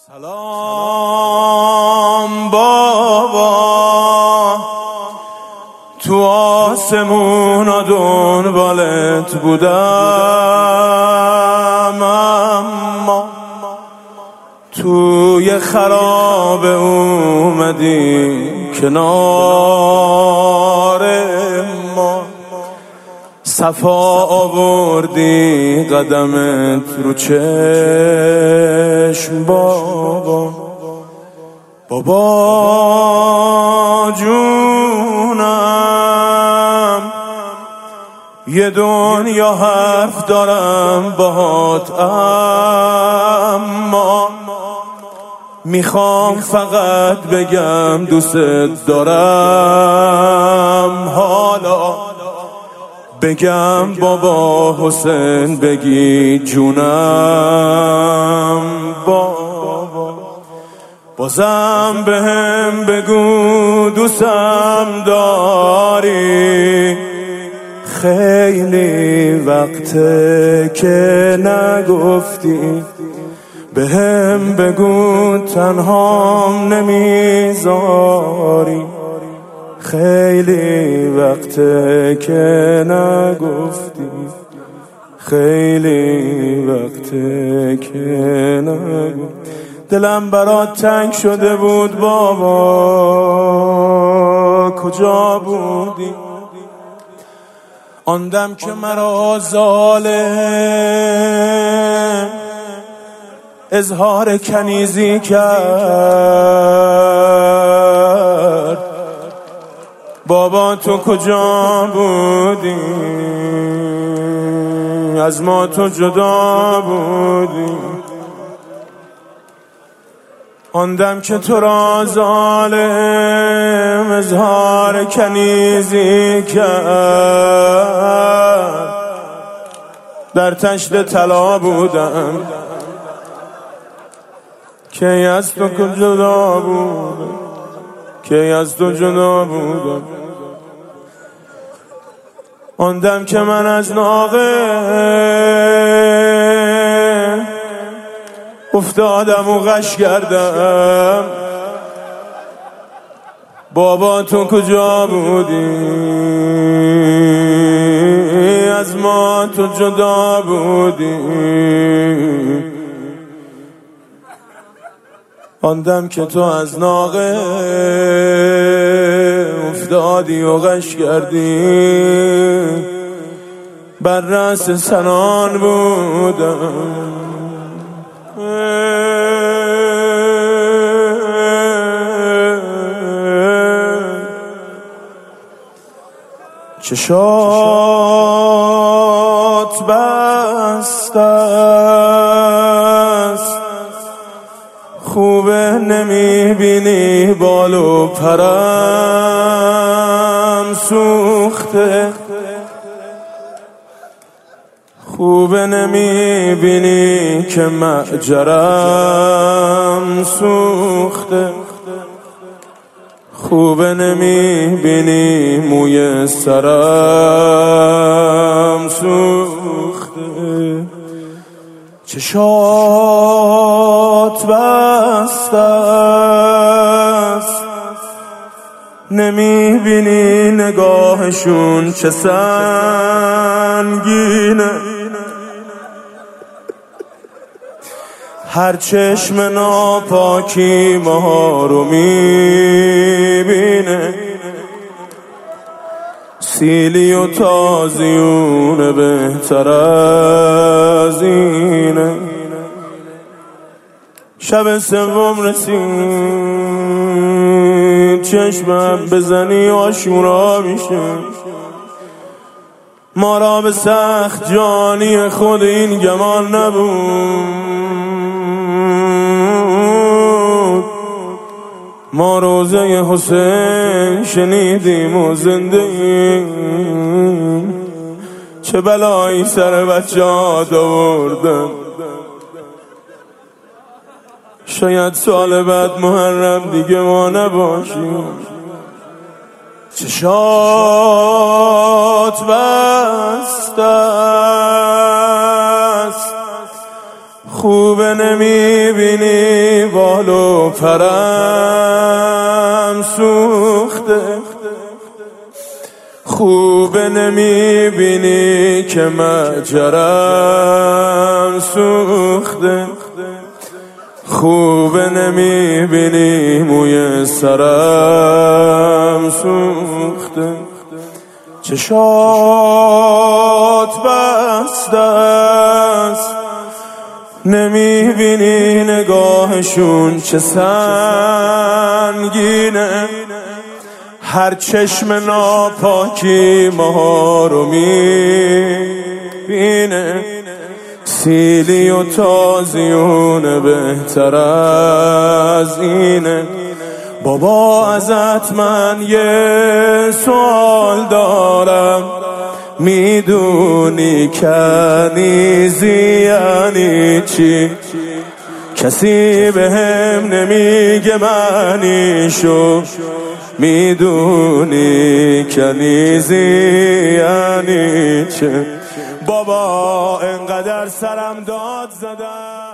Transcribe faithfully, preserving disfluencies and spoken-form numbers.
سلام بابا، تو آسمونا دنبالت بودم، اما توی خراب اومدی کنار ما، صفا آوردی قدمت رو چشم بابا. بابا جونم، یه دنیا حرف دارم باهات، اما میخوام فقط بگم دوست دارم. حالا بگم بابا حسین، بگی جونم بابا. بازم بهم بگو دوستم داری، خیلی وقته که نگفتی. بهم بگو تنهام نمیذاری، خیلی وقته که نگفتی، خیلی وقته که نگفتی. دلم برات تنگ شده بود بابا، کجا بودی آن دم که مرا ظالم اظهار کنیزی کرد؟ بابا تو کجا بودی؟ از ما تو جدا بودی. آن دم که تو را ظالم اظهار کنیزی کرد، در تشت طلا بودم که از تو جدا بودم، که از تو جدا بودم. آن دم که من از ناقه افتادم و غش کردم، بابا تو کجا بودی؟ از ما تو جدا بودی. آن دم که تو از ناقه افتادی و غش کردی، بر رأس سنان بودم. چشات بسته است، خوبه نمیبینی بال و پرم سوخته، خوبه نمیبینی که معجرم سوخته، خوبه نمیبینی موی سرم سوخته. چشات بسته است، نمیبینی نگاهشون چه سنگینه، هر چشم ناپاکی ما رو میبینه، سیلی و تازیونه بهتر از اینه. شب سوم رسید، چشمم بزنی آشورا میشه، ما را به سخت جانی خود این گمان نبود. ما روزه حسین شنیدیم و زنده ایم، چه بلایی سر بچه ها آوردن. شاید سال بعد محرم دیگه ما نباشیم. چشات بسته است، خوبه نمیبینی بالو پرم سوخته، خوبه نمیبینی که مجرم سوخته، خوبه نمیبینی موی سرم سوخته، چشات بسته است نمیبینی نگاهشون چه سنگینه، هر چشم ناپاکی ما رو میبینه، سیلی و تازیونه بهتر از اینه. بابا ازت من یه سوال دارم، میدونی کنیزی یعنی چی؟ کسی به هم نمیگه معنیشو، میدونی کنیزی یعنی چه؟ بابا انقدر سرم داد زدم